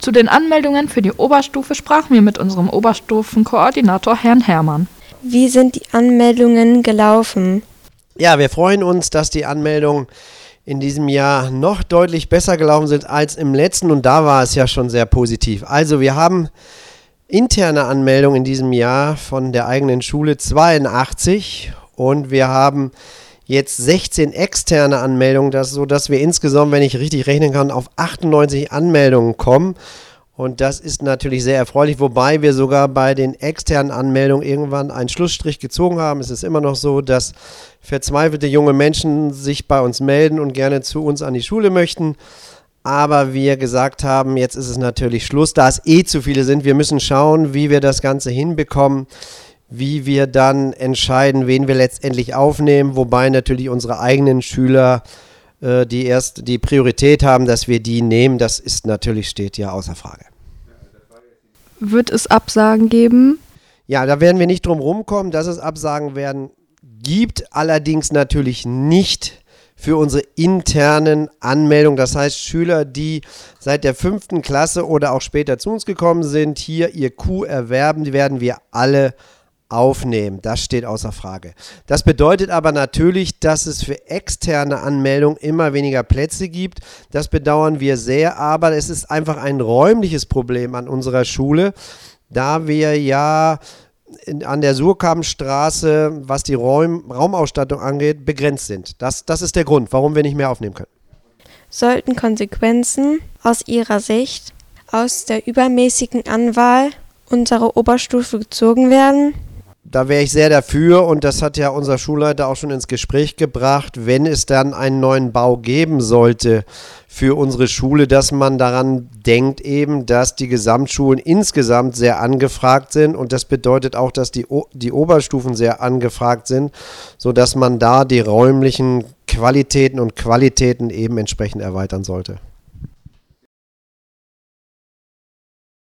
Zu den Anmeldungen für die Oberstufe sprachen wir mit unserem Oberstufenkoordinator Herrn Herrmann. Wie sind die Anmeldungen gelaufen? Ja, wir freuen uns, dass die Anmeldungen in diesem Jahr noch deutlich besser gelaufen sind als im letzten und da war es ja schon sehr positiv. Also wir haben interne Anmeldungen in diesem Jahr von der eigenen Schule 82 und wir haben jetzt 16 externe Anmeldungen, sodass wir insgesamt, wenn ich richtig rechnen kann, auf 98 Anmeldungen kommen. Und das ist natürlich sehr erfreulich, wobei wir sogar bei den externen Anmeldungen irgendwann einen Schlussstrich gezogen haben. Es ist immer noch so, dass verzweifelte junge Menschen sich bei uns melden und gerne zu uns an die Schule möchten. Aber wir gesagt haben, jetzt ist es natürlich Schluss, da es zu viele sind. Wir müssen schauen, wie wir das Ganze hinbekommen, wie wir dann entscheiden, wen wir letztendlich aufnehmen, wobei natürlich unsere eigenen Schüler die Priorität haben, dass wir die nehmen, das ist natürlich, steht ja außer Frage. Wird es Absagen geben? Ja, da werden wir nicht drum rumkommen, dass es Absagen gibt, allerdings natürlich nicht für unsere internen Anmeldungen. Das heißt, Schüler, die seit der 5. Klasse oder auch später zu uns gekommen sind, hier ihr Q erwerben, die werden wir alle aufnehmen. Das steht außer Frage. Das bedeutet aber natürlich, dass es für externe Anmeldungen immer weniger Plätze gibt. Das bedauern wir sehr, aber es ist einfach ein räumliches Problem an unserer Schule, da wir ja an der Surkamstraße, was die Raumausstattung angeht, begrenzt sind. Das ist der Grund, warum wir nicht mehr aufnehmen können. Sollten Konsequenzen aus Ihrer Sicht aus der übermäßigen Anwahl unserer Oberstufe gezogen werden? Da wäre ich sehr dafür und das hat ja unser Schulleiter auch schon ins Gespräch gebracht, wenn es dann einen neuen Bau geben sollte für unsere Schule, dass man daran denkt eben, dass die Gesamtschulen insgesamt sehr angefragt sind und das bedeutet auch, dass die Oberstufen sehr angefragt sind, sodass man da die räumlichen Qualitäten eben entsprechend erweitern sollte.